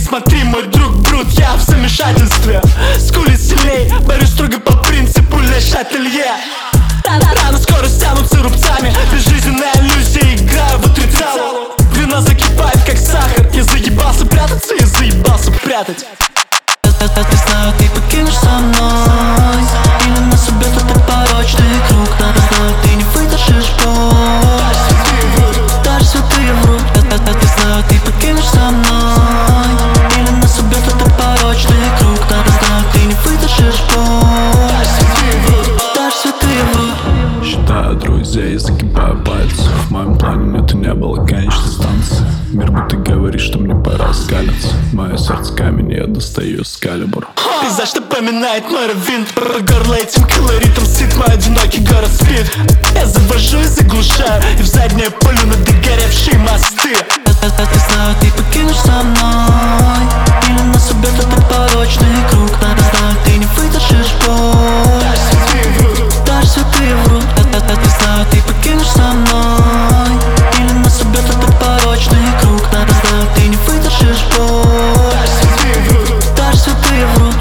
смотри, мой друг Брут, я в замешательстве. Скули сильней, борюсь строго по принципу Ле Шателье. Рано скоро стянутся рубцами, безжизненная иллюзия, играю в отрицалу. Вина закипает, как сахар. Я заебался прятаться, я заебался прятать. Ты знаю, ты покинешь со мной, или нас убьет этот порочный круг. Надо знать, ты не выдержишь боль, даже святые врут. Ты знаю, ты покинешь со мной, или нас убьет этот порочный круг. Надо знать, ты не выдержишь боль, даже святые врут. Считаю друзей, загибаю пальцы. В моем плане нет и не было конечной станции. Мир будто говорит, что мне пора скалиться. Мое сердце камень, я достаю эскалибур. Пейзаж напоминает мой раввин. По горло этим колоритом сит, мой одинокий город спит. Я завожу и заглушаю, и в заднее поле на догоревшие мосты. Ты знаю, ты покинешь со мной, или нас убьет этот порочный круг. Надо знать, ты не выдержишь боль, даже святые врут. Ты знаю, ты покинешь со мной, или нас убьет этот порочный круг. Надо знать, ты не выдержишь боль, даже святые врут.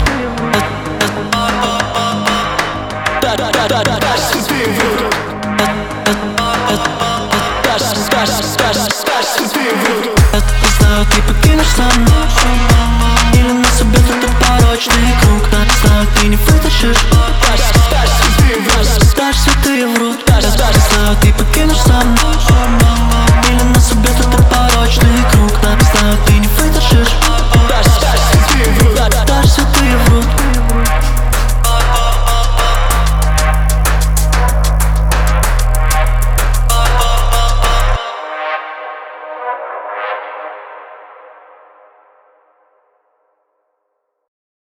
Ты знаю, ты покинешь со мной, или нас убьет этот порочный круг. Надо знать, ты не выдержишь.